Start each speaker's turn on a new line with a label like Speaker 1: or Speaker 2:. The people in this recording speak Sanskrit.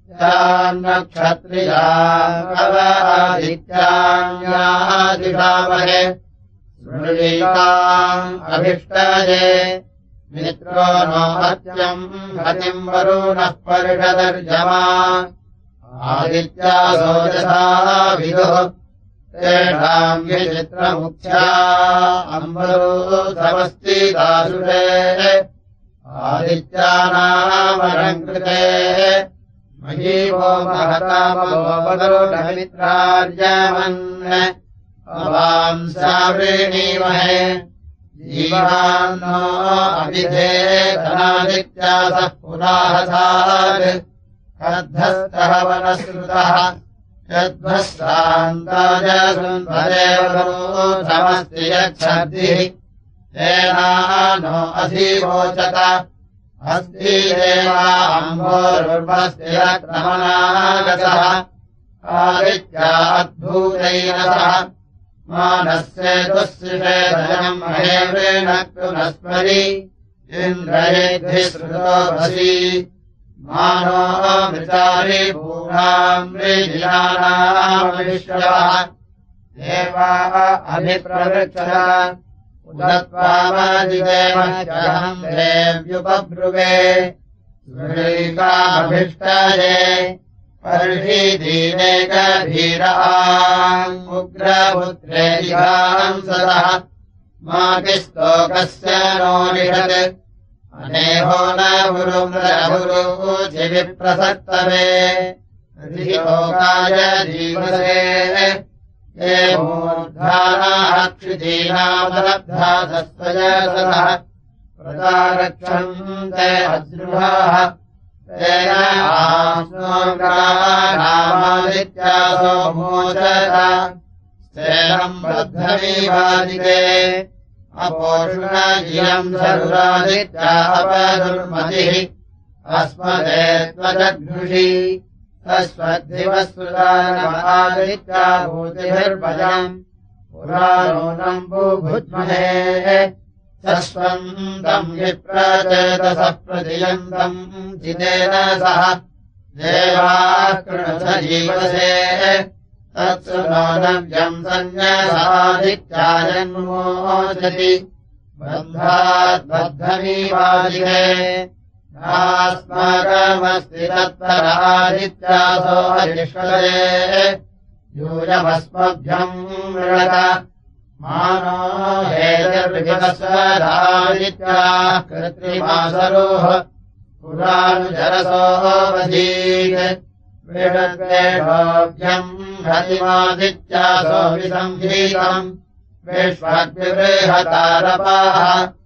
Speaker 1: चान्नक्षत्रियादित्यान्यादिषामहे स्मृलीकाम् अभिष्टये मित्रो नो हत्यम् हतिम् वरुणः परिषदर्जमा आदित्यासो यथा विदुः तेषाम् विचित्रमुख्या अम्बरूधमस्तिदासुरे आदित्यानामलङ्कृते महीवो महतामवरुणमित्रार्यमन् अवांसावृणीमहे जीवान्नो अभिधेतनादित्यासः पुराहसात् कद्धस्तः वनश्रुतः यद्भस्तान्ताजसुन्वदेवरूधमस्ति यच्छब्दिः तेनानो अधिवोचत अस्ति देवाम्भोरुर्वस्ति रक्रमणागतः आदित्या अद्भुतैरसः मानस्येतुस्सिषेदयम् महेवृणक्तुनस्मरि इन्द्रयेद्भिः श्रुतोऽसि मानो मृतारि भूनाम् मृजिलानामविश्वः देवा अभिप्रवृक्षः उदत्वामधिदेवम् देव्युपब्रुवे स्मृलीकामभिष्टये पर्षीदीनेकधीराम् उग्रपुत्रे जिहांसदः मातिस्तोकस्य नो निषत् अनेहो न गुरुमृगुरुचिविप्रसक्तवे ऋषिलोकाय जीवसे ये मूर्धानाः क्षितीनामलब्धा सस्वजसः प्रतारक्षन्ते अद्रुहाः तेन आस्नोग्राणामादित्यासो मोचत स्तेनम् बद्धमीवादिते अपोषुणजियम् सरुरादित्या अपदुर्मतिः अस्मदे त्वजघ्नुषि तस्वद्दिवस्सुदानमादित्या भूतिभिर्भजम् पुराणोनम् बुभुज्महे तस्वन्तम् विप्रचेतसः प्रतियन्तम् चितेन सह देवाः कृणुत जीवसे तत्सुनोनव्यम् सन्न्यसादित्यायन्मोचति बन्धाद्बद्धमीवादिते नास्माकमस्ति तत्परादित्यासो हरिष्वलये यूयमस्मभ्यम् मृणत मानो हेतिर्विभस्वरादित्याः कृत्रिमासरोः पुरानुजरसोऽवधीत् विषद्वेषोऽभ्यम् हतिमादित्यासो विसंहीतम् विश्वाद्विबृहतारपाः